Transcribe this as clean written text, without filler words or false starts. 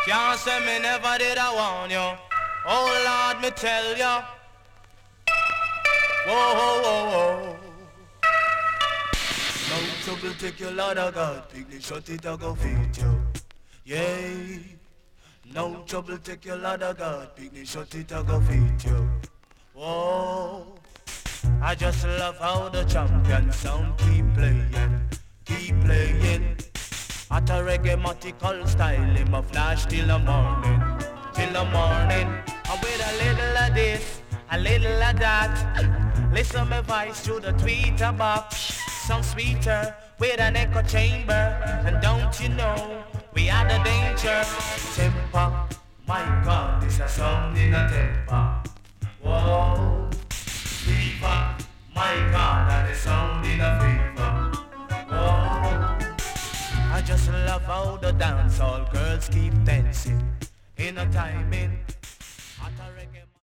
Can't say me never did I warn you. Oh Lord, me tell you. Whoa, whoa, whoa, whoa. No trouble take your Lord of God. Picnic shut it I go feed you. Yeah. No trouble take your Lord of God. Picnic shut it I go feed you. Whoa. I just love how the champion sound keep playing. Keep playing. At a reggae-matical style, him a flash till the morning. Till the morning. And with a little of this, a little of that. Listen my voice through the tweeter box. Sound sweeter with an echo chamber. And don't you know, we are the danger. Temper, my God, this a sound in a temper. Whoa. Fever, my God, that is sound in a fever. Whoa. I just love how the dancehall girls keep dancing in a timing.